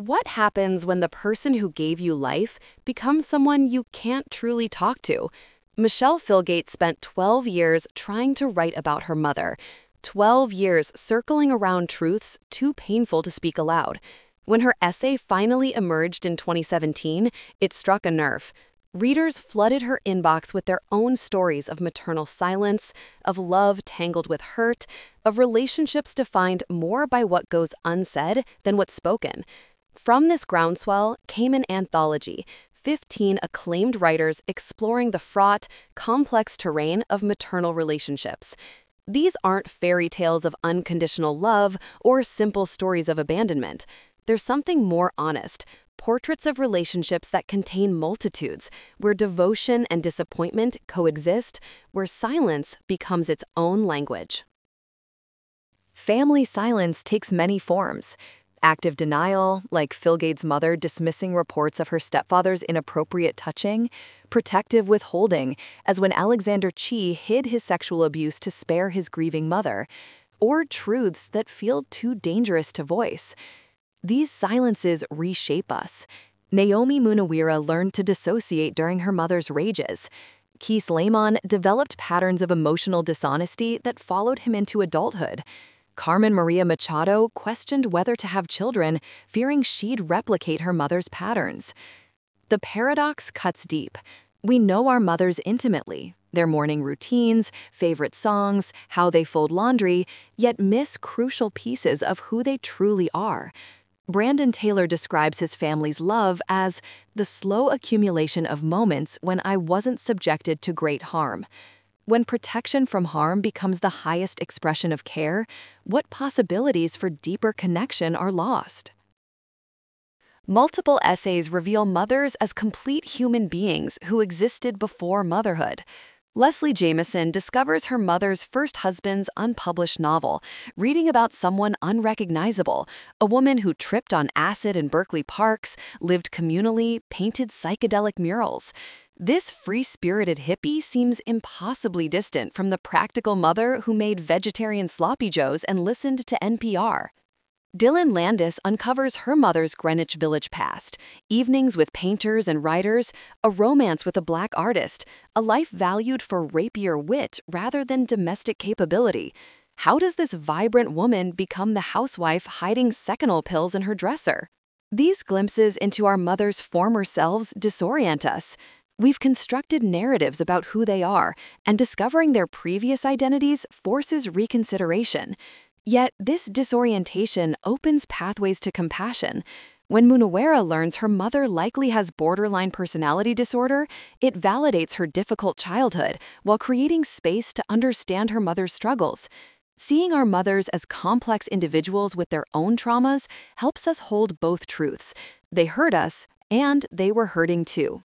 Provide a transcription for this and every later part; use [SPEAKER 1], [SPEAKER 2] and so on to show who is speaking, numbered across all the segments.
[SPEAKER 1] What happens when the person who gave you life becomes someone you can't truly talk to? Michelle Philgate spent 12 years trying to write about her mother, 12 years circling around truths too painful to speak aloud. When her essay finally emerged in 2017, it struck a nerve. Readers flooded her inbox with their own stories of maternal silence, of love tangled with hurt, of relationships defined more by what goes unsaid than what's spoken. From this groundswell came an anthology, 15 acclaimed writers exploring the fraught, complex terrain of maternal relationships. These aren't fairy tales of unconditional love or simple stories of abandonment. There's something more honest, portraits of relationships that contain multitudes, where devotion and disappointment coexist, where silence becomes its own language. Family silence takes many forms. Active denial, like Philgate's mother dismissing reports of her stepfather's inappropriate touching; protective withholding, as when Alexander Chee hid his sexual abuse to spare his grieving mother; or truths that feel too dangerous to voice. These silences reshape us. Naomi Munaweera learned to dissociate during her mother's rages. Keith Layman developed patterns of emotional dishonesty that followed him into adulthood. Carmen Maria Machado questioned whether to have children, fearing she'd replicate her mother's patterns. The paradox cuts deep. We know our mothers intimately, their morning routines, favorite songs, how they fold laundry, yet miss crucial pieces of who they truly are. Brandon Taylor describes his family's love as the slow accumulation of moments when I wasn't subjected to great harm. When protection from harm becomes the highest expression of care, what possibilities for deeper connection are lost? Multiple essays reveal mothers as complete human beings who existed before motherhood. Leslie Jamison discovers her mother's first husband's unpublished novel, reading about someone unrecognizable, a woman who tripped on acid in Berkeley parks, lived communally, painted psychedelic murals. This free-spirited hippie seems impossibly distant from the practical mother who made vegetarian sloppy joes and listened to NPR. Dylan Landis uncovers her mother's Greenwich Village past, evenings with painters and writers, a romance with a black artist, a life valued for rapier wit rather than domestic capability. How does this vibrant woman become the housewife hiding Seconal pills in her dresser? These glimpses into our mother's former selves disorient us. We've constructed narratives about who they are, and discovering their previous identities forces reconsideration. Yet this disorientation opens pathways to compassion. When Munaweera learns her mother likely has borderline personality disorder, it validates her difficult childhood while creating space to understand her mother's struggles. Seeing our mothers as complex individuals with their own traumas helps us hold both truths. They hurt us, and they were hurting too.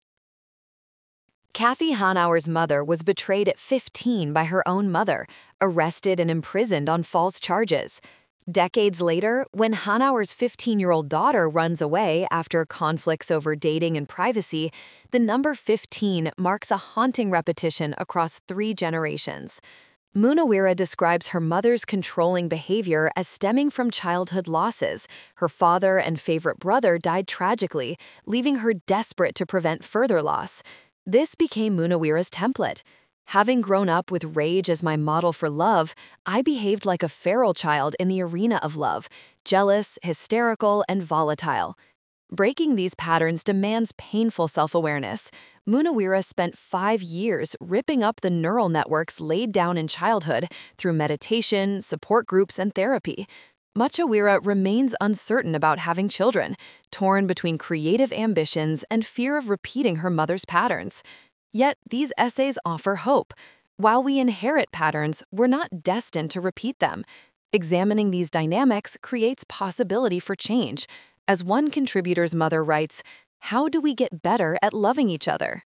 [SPEAKER 1] Kathy Hanauer's mother was betrayed at 15 by her own mother, arrested and imprisoned on false charges. Decades later, when Hanauer's 15-year-old daughter runs away after conflicts over dating and privacy, the number 15 marks a haunting repetition across 3 generations. Munaweera describes her mother's controlling behavior as stemming from childhood losses. Her father and favorite brother died tragically, leaving her desperate to prevent further loss. This became Munaweera's template. Having grown up with rage as my model for love, I behaved like a feral child in the arena of love, jealous, hysterical, and volatile. Breaking these patterns demands painful self-awareness. Munaweera spent 5 years ripping up the neural networks laid down in childhood through meditation, support groups, and therapy. Munaweera remains uncertain about having children, torn between creative ambitions and fear of repeating her mother's patterns. Yet these essays offer hope. While we inherit patterns, we're not destined to repeat them. Examining these dynamics creates possibility for change. As one contributor's mother writes, "How do we get better at loving each other?"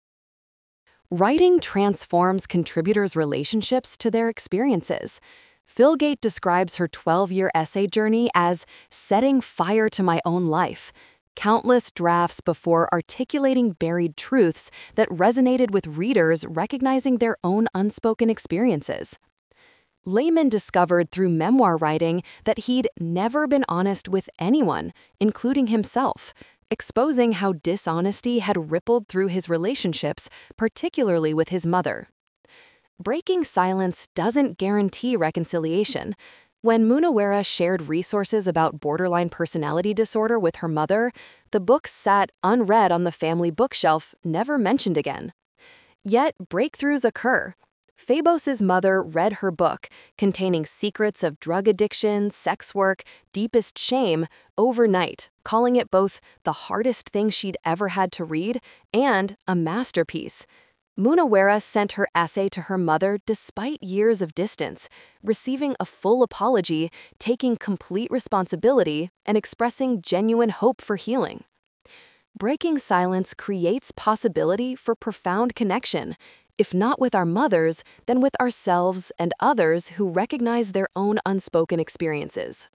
[SPEAKER 1] Writing transforms contributors' relationships to their experiences. Philgate describes her 12-year essay journey as setting fire to my own life, countless drafts before articulating buried truths that resonated with readers recognizing their own unspoken experiences. Lehman discovered through memoir writing that he'd never been honest with anyone, including himself, exposing how dishonesty had rippled through his relationships, particularly with his mother. Breaking silence doesn't guarantee reconciliation. When Munawara shared resources about borderline personality disorder with her mother, the book sat unread on the family bookshelf, never mentioned again. Yet breakthroughs occur. Fabos's mother read her book, containing secrets of drug addiction, sex work, deepest shame, overnight, calling it both the hardest thing she'd ever had to read and a masterpiece. Munawara sent her essay to her mother despite years of distance, receiving a full apology, taking complete responsibility, and expressing genuine hope for healing. Breaking silence creates possibility for profound connection, if not with our mothers, then with ourselves and others who recognize their own unspoken experiences.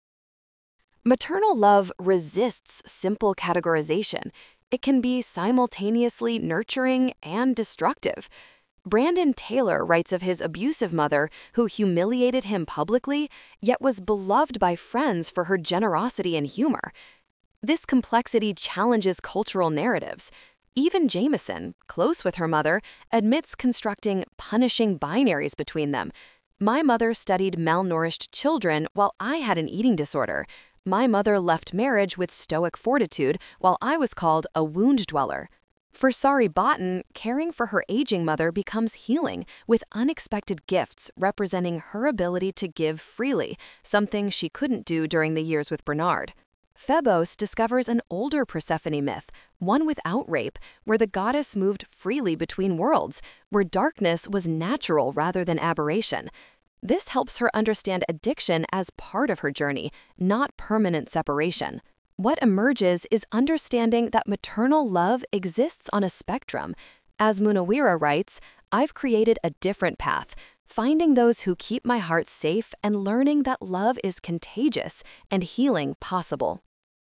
[SPEAKER 1] Maternal love resists simple categorization. It can be simultaneously nurturing and destructive. Brandon Taylor writes of his abusive mother who humiliated him publicly, yet was beloved by friends for her generosity and humor. This complexity challenges cultural narratives. Even Jameson, close with her mother, admits constructing punishing binaries between them. My mother studied malnourished children while I had an eating disorder. My mother left marriage with stoic fortitude while I was called a wound dweller. For Sari Botton, caring for her aging mother becomes healing, with unexpected gifts representing her ability to give freely, something she couldn't do during the years with Bernard. Phebos discovers an older Persephone myth, one without rape, where the goddess moved freely between worlds, where darkness was natural rather than aberration. This helps her understand addiction as part of her journey, not permanent separation. What emerges is understanding that maternal love exists on a spectrum. As Munawara writes, I've created a different path, finding those who keep my heart safe and learning that love is contagious and healing possible.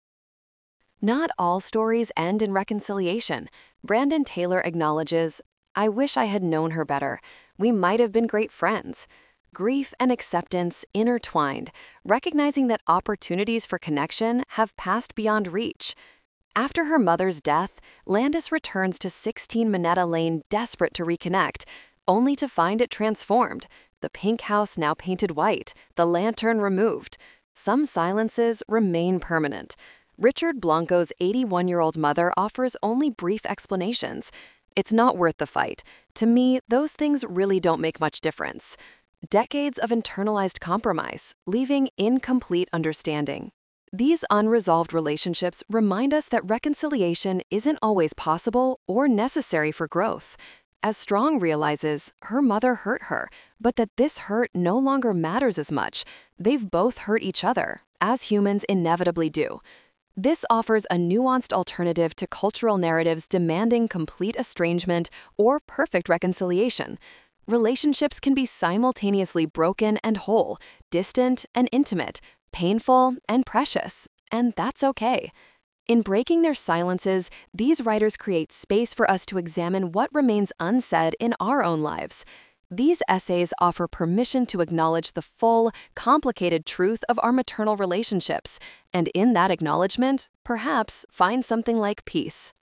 [SPEAKER 1] Not all stories end in reconciliation. Brandon Taylor acknowledges, I wish I had known her better. We might have been great friends. Grief and acceptance intertwined, recognizing that opportunities for connection have passed beyond reach. After her mother's death, Landis returns to 16 Minetta Lane desperate to reconnect, only to find it transformed. The pink house now painted white, the lantern removed. Some silences remain permanent. Richard Blanco's 81-year-old mother offers only brief explanations. It's not worth the fight. To me, those things really don't make much difference. Decades of internalized compromise, leaving incomplete understanding. These unresolved relationships remind us that reconciliation isn't always possible or necessary for growth. As Strong realizes, her mother hurt her, but that this hurt no longer matters as much. They've both hurt each other, as humans inevitably do. This offers a nuanced alternative to cultural narratives demanding complete estrangement or perfect reconciliation. Relationships can be simultaneously broken and whole, distant and intimate, painful and precious, and that's okay. In breaking their silences, these writers create space for us to examine what remains unsaid in our own lives. These essays offer permission to acknowledge the full, complicated truth of our maternal relationships, and in that acknowledgement, perhaps find something like peace.